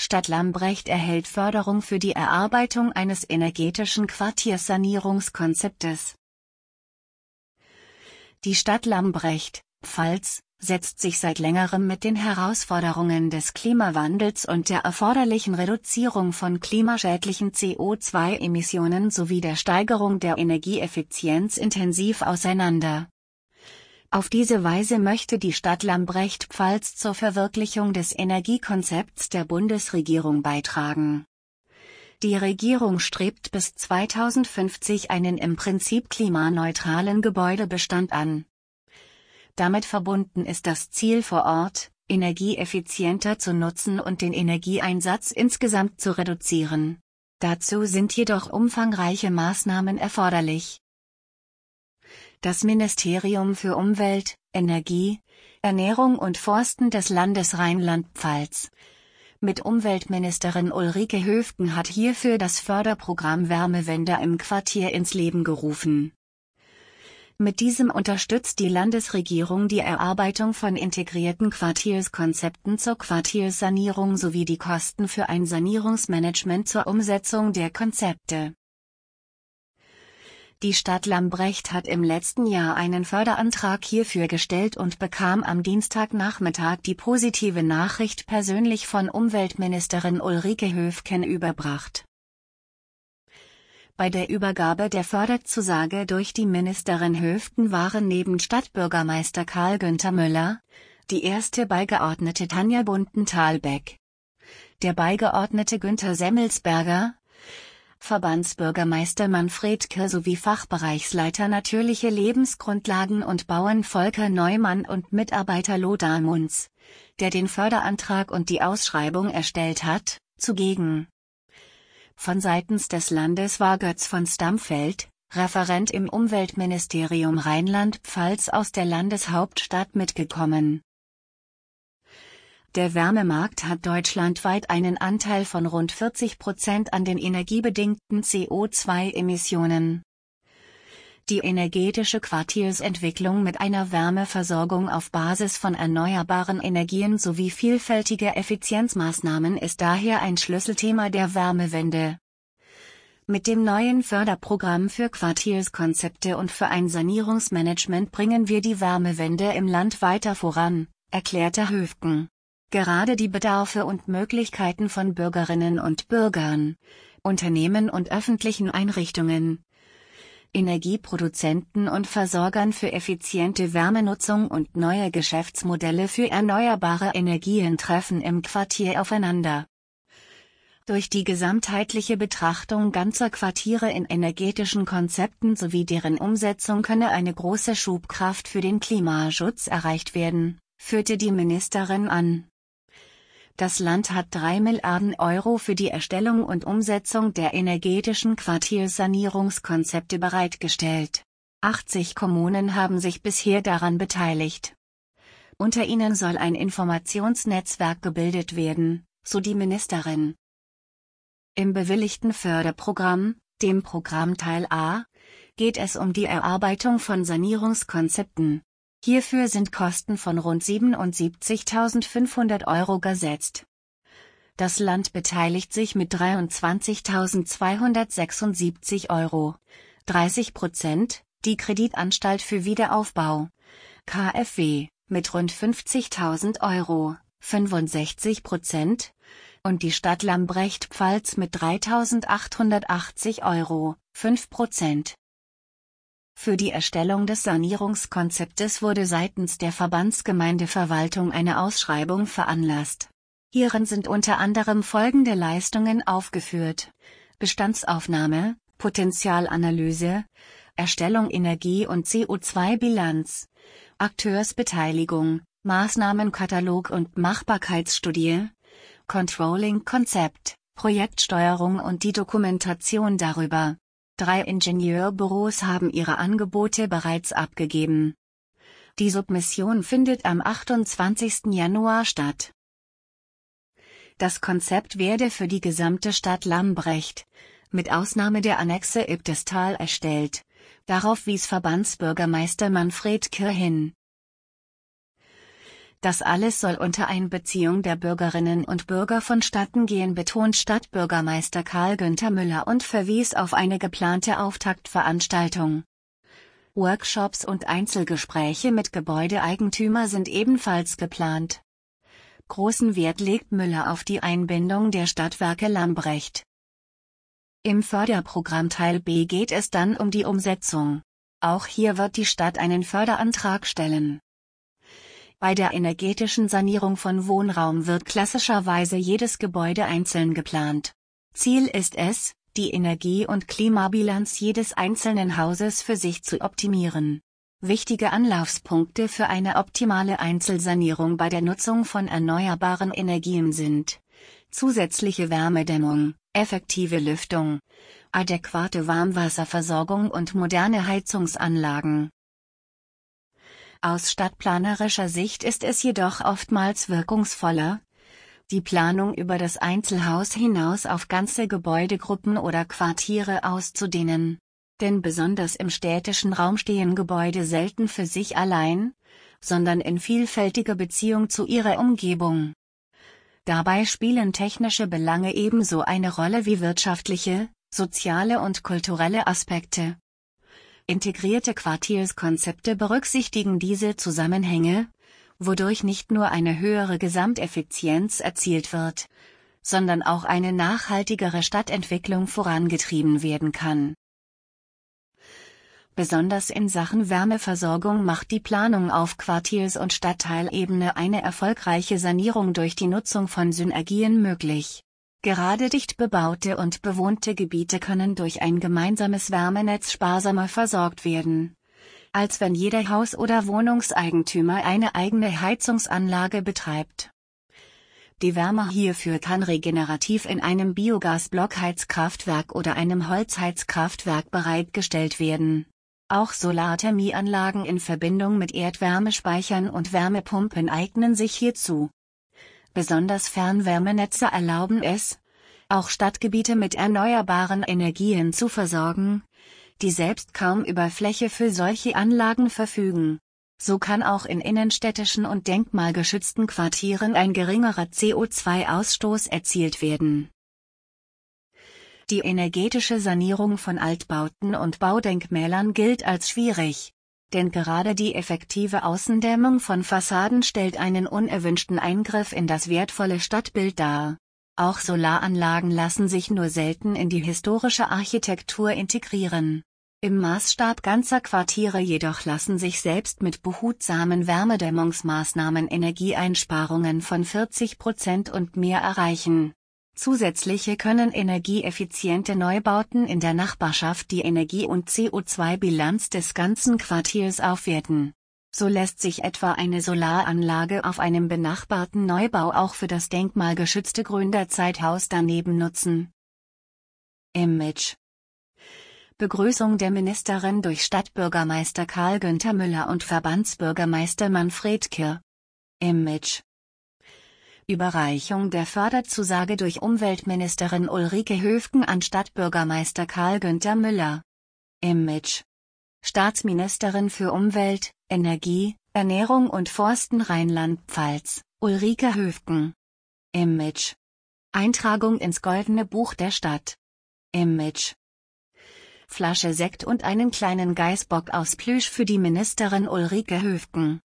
Stadt Lambrecht erhält Förderung für die Erarbeitung eines energetischen Quartiersanierungskonzeptes. Die Stadt Lambrecht, Pfalz, setzt sich seit längerem mit den Herausforderungen des Klimawandels und der erforderlichen Reduzierung von klimaschädlichen CO2-Emissionen sowie der Steigerung der Energieeffizienz intensiv auseinander. Auf diese Weise möchte die Stadt Lambrecht-Pfalz zur Verwirklichung des Energiekonzepts der Bundesregierung beitragen. Die Regierung strebt bis 2050 einen im Prinzip klimaneutralen Gebäudebestand an. Damit verbunden ist das Ziel vor Ort, Energie effizienter zu nutzen und den Energieeinsatz insgesamt zu reduzieren. Dazu sind jedoch umfangreiche Maßnahmen erforderlich. Das Ministerium für Umwelt, Energie, Ernährung und Forsten des Landes Rheinland-Pfalz mit Umweltministerin Ulrike Höfgen hat hierfür das Förderprogramm Wärmewende im Quartier ins Leben gerufen. Mit diesem unterstützt die Landesregierung die Erarbeitung von integrierten Quartierskonzepten zur Quartierssanierung sowie die Kosten für ein Sanierungsmanagement zur Umsetzung der Konzepte. Die Stadt Lambrecht hat im letzten Jahr einen Förderantrag hierfür gestellt und bekam am Dienstagnachmittag die positive Nachricht persönlich von Umweltministerin Ulrike Höfgen überbracht. Bei der Übergabe der Förderzusage durch die Ministerin Höfgen waren neben Stadtbürgermeister Karl-Günther Müller, die erste Beigeordnete Tanja Bunten-Thalbeck, der Beigeordnete Günther Semmelsberger, Verbandsbürgermeister Manfred Kirr sowie Fachbereichsleiter Natürliche Lebensgrundlagen und Bauern Volker Neumann und Mitarbeiter Lothar Munz, der den Förderantrag und die Ausschreibung erstellt hat, zugegen. Von seitens des Landes war Götz von Stamfeld, Referent im Umweltministerium Rheinland-Pfalz aus der Landeshauptstadt mitgekommen. Der Wärmemarkt hat deutschlandweit einen Anteil von rund 40% an den energiebedingten CO2-Emissionen. Die energetische Quartiersentwicklung mit einer Wärmeversorgung auf Basis von erneuerbaren Energien sowie vielfältiger Effizienzmaßnahmen ist daher ein Schlüsselthema der Wärmewende. Mit dem neuen Förderprogramm für Quartierskonzepte und für ein Sanierungsmanagement bringen wir die Wärmewende im Land weiter voran, erklärte Höfgen. Gerade die Bedarfe und Möglichkeiten von Bürgerinnen und Bürgern, Unternehmen und öffentlichen Einrichtungen, Energieproduzenten und Versorgern für effiziente Wärmenutzung und neue Geschäftsmodelle für erneuerbare Energien treffen im Quartier aufeinander. Durch die gesamtheitliche Betrachtung ganzer Quartiere in energetischen Konzepten sowie deren Umsetzung könne eine große Schubkraft für den Klimaschutz erreicht werden, führte die Ministerin an. Das Land hat 3 Milliarden Euro für die Erstellung und Umsetzung der energetischen Quartiersanierungskonzepte bereitgestellt. 80 Kommunen haben sich bisher daran beteiligt. Unter ihnen soll ein Informationsnetzwerk gebildet werden, so die Ministerin. Im bewilligten Förderprogramm, dem Programmteil A, geht es um die Erarbeitung von Sanierungskonzepten. Hierfür sind Kosten von rund 77.500 Euro gesetzt. Das Land beteiligt sich mit 23.276 Euro, 30%, die Kreditanstalt für Wiederaufbau, KfW, mit rund 50.000 Euro, 65%, und die Stadt Lambrecht-Pfalz mit 3.880 Euro, 5%. Für die Erstellung des Sanierungskonzeptes wurde seitens der Verbandsgemeindeverwaltung eine Ausschreibung veranlasst. Hierin sind unter anderem folgende Leistungen aufgeführt: Bestandsaufnahme, Potenzialanalyse, Erstellung Energie- und CO2-Bilanz, Akteursbeteiligung, Maßnahmenkatalog und Machbarkeitsstudie, Controlling-Konzept, Projektsteuerung und die Dokumentation darüber. 3 Ingenieurbüros haben ihre Angebote bereits abgegeben. Die Submission findet am 28. Januar statt. Das Konzept werde für die gesamte Stadt Lambrecht, mit Ausnahme der Annexe Ibdestal, erstellt. Darauf wies Verbandsbürgermeister Manfred Kirr hin. Das alles soll unter Einbeziehung der Bürgerinnen und Bürger vonstatten gehen, betont Stadtbürgermeister Karl-Günther Müller und verwies auf eine geplante Auftaktveranstaltung. Workshops und Einzelgespräche mit Gebäudeeigentümer sind ebenfalls geplant. Großen Wert legt Müller auf die Einbindung der Stadtwerke Lambrecht. Im Förderprogramm Teil B geht es dann um die Umsetzung. Auch hier wird die Stadt einen Förderantrag stellen. Bei der energetischen Sanierung von Wohnraum wird klassischerweise jedes Gebäude einzeln geplant. Ziel ist es, die Energie- und Klimabilanz jedes einzelnen Hauses für sich zu optimieren. Wichtige Anlaufspunkte für eine optimale Einzelsanierung bei der Nutzung von erneuerbaren Energien sind: zusätzliche Wärmedämmung, effektive Lüftung, adäquate Warmwasserversorgung und moderne Heizungsanlagen. Aus stadtplanerischer Sicht ist es jedoch oftmals wirkungsvoller, die Planung über das Einzelhaus hinaus auf ganze Gebäudegruppen oder Quartiere auszudehnen. Denn besonders im städtischen Raum stehen Gebäude selten für sich allein, sondern in vielfältiger Beziehung zu ihrer Umgebung. Dabei spielen technische Belange ebenso eine Rolle wie wirtschaftliche, soziale und kulturelle Aspekte. Integrierte Quartierskonzepte berücksichtigen diese Zusammenhänge, wodurch nicht nur eine höhere Gesamteffizienz erzielt wird, sondern auch eine nachhaltigere Stadtentwicklung vorangetrieben werden kann. Besonders in Sachen Wärmeversorgung macht die Planung auf Quartiers- und Stadtteilebene eine erfolgreiche Sanierung durch die Nutzung von Synergien möglich. Gerade dicht bebaute und bewohnte Gebiete können durch ein gemeinsames Wärmenetz sparsamer versorgt werden, als wenn jeder Haus- oder Wohnungseigentümer eine eigene Heizungsanlage betreibt. Die Wärme hierfür kann regenerativ in einem Biogas-Blockheizkraftwerk oder einem Holzheizkraftwerk bereitgestellt werden. Auch Solarthermieanlagen in Verbindung mit Erdwärmespeichern und Wärmepumpen eignen sich hierzu. Besonders Fernwärmenetze erlauben es, auch Stadtgebiete mit erneuerbaren Energien zu versorgen, die selbst kaum über Fläche für solche Anlagen verfügen. So kann auch in innenstädtischen und denkmalgeschützten Quartieren ein geringerer CO2-Ausstoß erzielt werden. Die energetische Sanierung von Altbauten und Baudenkmälern gilt als schwierig. Denn gerade die effektive Außendämmung von Fassaden stellt einen unerwünschten Eingriff in das wertvolle Stadtbild dar. Auch Solaranlagen lassen sich nur selten in die historische Architektur integrieren. Im Maßstab ganzer Quartiere jedoch lassen sich selbst mit behutsamen Wärmedämmungsmaßnahmen Energieeinsparungen von 40% und mehr erreichen. Zusätzlich können energieeffiziente Neubauten in der Nachbarschaft die Energie- und CO2-Bilanz des ganzen Quartiers aufwerten. So lässt sich etwa eine Solaranlage auf einem benachbarten Neubau auch für das denkmalgeschützte Gründerzeithaus daneben nutzen. Image. Begrüßung der Ministerin durch Stadtbürgermeister Karl-Günther Müller und Verbandsbürgermeister Manfred Kirr. Image. Überreichung der Förderzusage durch Umweltministerin Ulrike Höfgen an Stadtbürgermeister Karl-Günther Müller. Image. Staatsministerin für Umwelt, Energie, Ernährung und Forsten Rheinland-Pfalz, Ulrike Höfgen. Image. Eintragung ins Goldene Buch der Stadt. Image. Flasche Sekt und einen kleinen Geißbock aus Plüsch für die Ministerin Ulrike Höfgen.